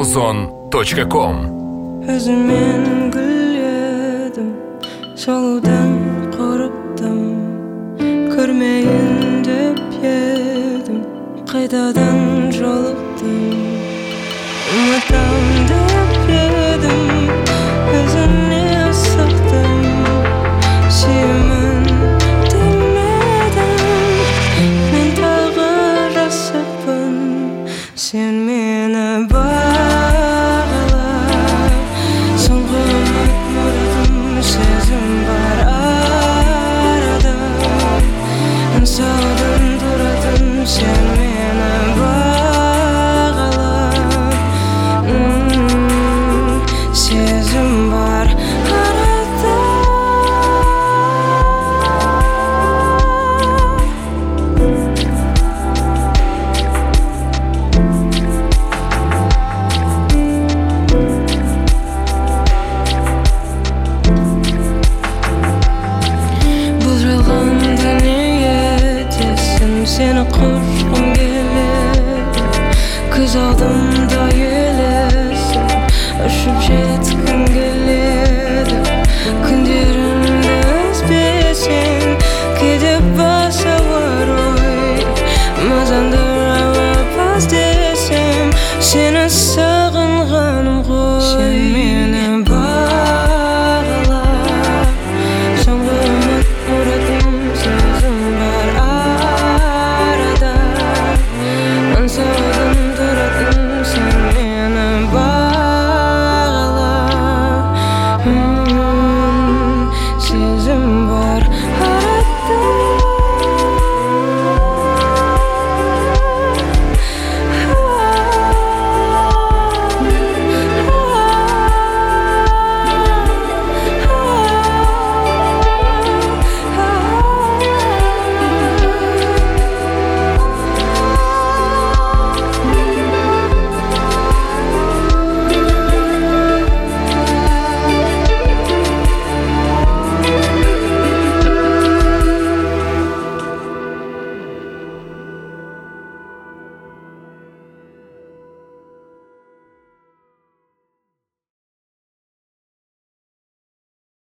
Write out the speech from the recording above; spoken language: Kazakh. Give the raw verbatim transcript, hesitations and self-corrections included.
музон точка ком. Өзіммен гүледім, солудан қорықтым, көрмейін деп едім, қайтадан жолықтым. Ұмытам деп едім, өзіңе асықтым, сүйемін демедім, мен тағы жасықпын. Сен мені бағала, соңғы үміт мұратым, сезім бар арада, аңсаудың тұратын. Сен мені бағала, м-м, сезім бар арада. Бұл жалған дүние десім, сені құшқым келеді, көз алдымда елесің, ұшып жеткім келеді. Күндерімді үзбесең, кейде бас ауыр ой, мазаңды айлап аз десем, сені